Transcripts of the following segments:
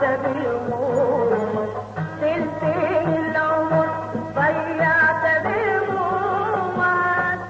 ضيعت بالهموم تلتين العمر ضيعت بالهمومات.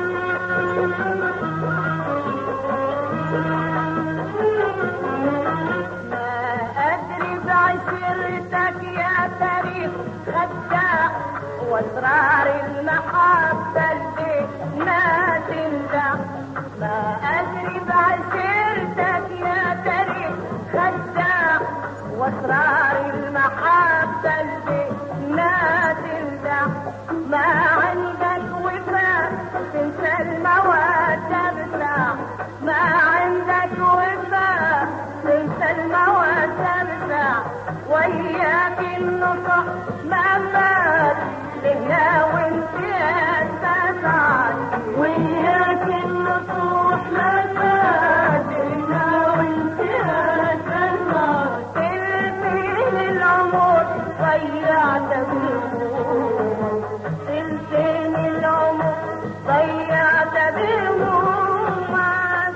ما أدري بعشرتك يا تاريخ خداع واسرار المحبة اللي ما تنفع. ما أدري بعشرتك يا تاريخ خداع واسرار المحبة اللي ما تنفع. ما عندك وفاء تنسى المودة بتاع. ما عندك وفاء تنسى المودة بتاع. وياك النصح ما فات لنا وانت تسعد. وياك النصوح ما فات لنا وانت تسعد. تلتين العمر ضيعت بالهموم تلتين العمر ضيعت بالهمومات.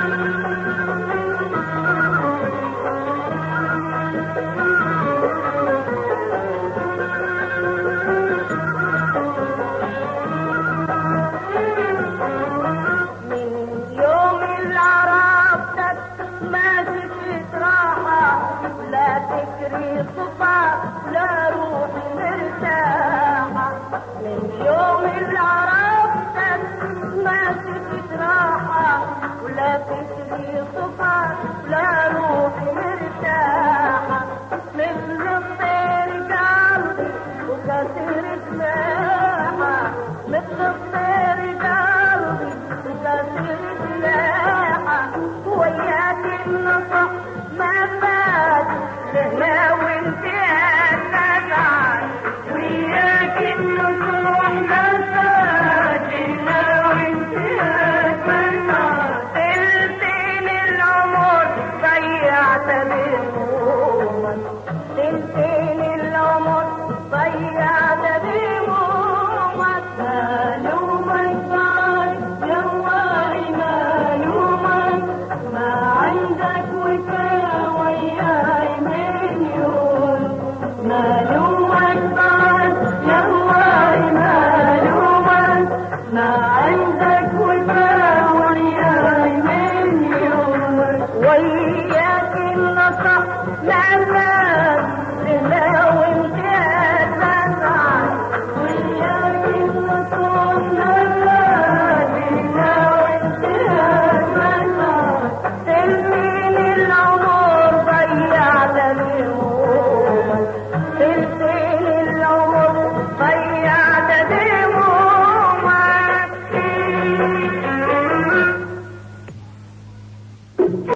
لا روح مرتاحة من يوم العرفتك ما شفت راحة ولا فكري صفات لا روح مرتاحة. مثل الطير قلبي وكسر جناحة. مثل الطير قلبي وكسر جناحة. وياك النصح ما فات لهنا وانت تسعد. وياك النصوح ما فات لهنا وانت تسعد. تلتين العمر ضيعت بالهموم تلتين العمر ضيعت بهمومك. مالومك بعد جواري مالومك ما عندك وفاء وياي من يوم. مالومك بعد جواري مالومك ما عندك وفاء وياي من يوم. وياك النصح لا فات لنا وانت